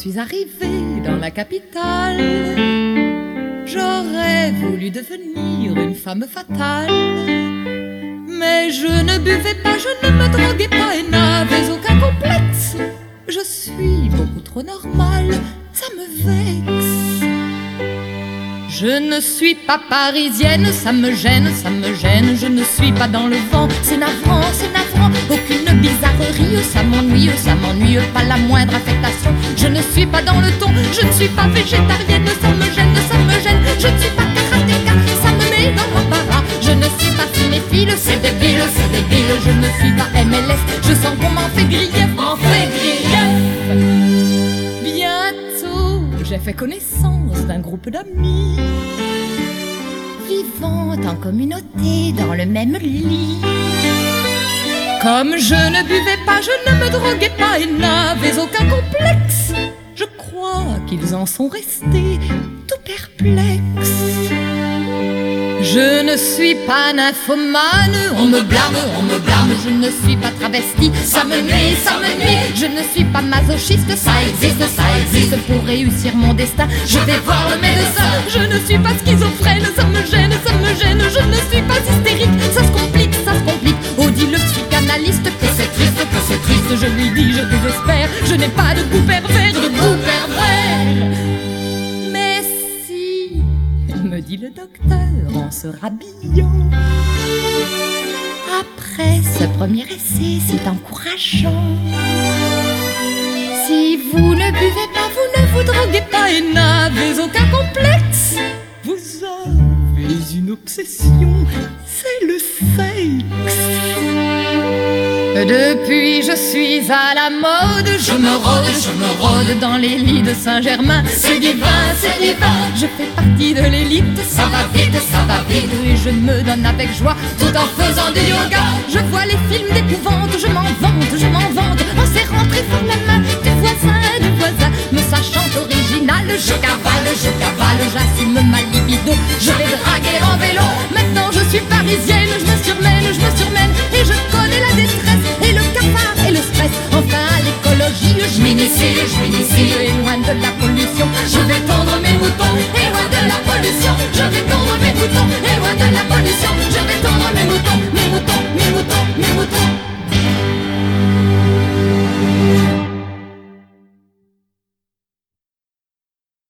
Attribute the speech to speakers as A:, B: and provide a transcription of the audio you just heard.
A: suis arrivée dans la capitale, j'aurais voulu devenir une femme fatale. Mais je ne buvais pas, je ne me droguais pas et n'avais aucun complexe. Je suis beaucoup trop normale, ça me vexe. Je ne suis pas parisienne, ça me gêne, ça me gêne. Je ne suis pas dans le vent, c'est navrant, aucune bizarrerie, ça m'ennuie, pas la moindre affectation. Je ne suis pas dans le ton, je ne suis pas végétarienne, ça me gêne, je ne suis pas karatéka, ça me met dans l'embarras. Je ne suis pas cinéphile, c'est débile, je ne suis pas MLS, je sens qu'on m'en fait grief, Bientôt, j'ai fait connaissance d'un groupe d'amis vivant en communauté dans le même lit. Comme je ne buvais pas, je ne me droguais pas et n'avais aucun complexe, je crois qu'ils en sont restés tout perplexes. Je ne suis pas nymphomane, on me blâme, je ne suis pas travestie, ça me nuit. Je ne suis pas masochiste, ça existe, pour réussir mon destin, je vais voir le médecin. Je ne suis pas schizophrène, ça me gêne, je ne suis pas hystérique, ça se complique. Oh, dit le psychanalyste que c'est triste, je lui dis, je désespère, je n'ai pas de goût pervers, Mais si, me dit le docteur en se rhabillant, après ce premier essai, c'est encourageant. Si vous ne buvez pas, vous ne vous droguez pas et n'avez aucun complexe, vous avez une obsession, c'est le sexe. Depuis je suis à la mode, je me rôde dans les lits de Saint-Germain. C'est divin, je fais partie de l'élite. Ça va vite, et je me donne avec joie tout en faisant du yoga. Je vois les films d'épouvante, je m'en vante en serrant très fort la main du voisin, me sachant original. Je cavale, j'assume ma libido. Je vais draguer en vélo, maintenant je suis parisienne, je me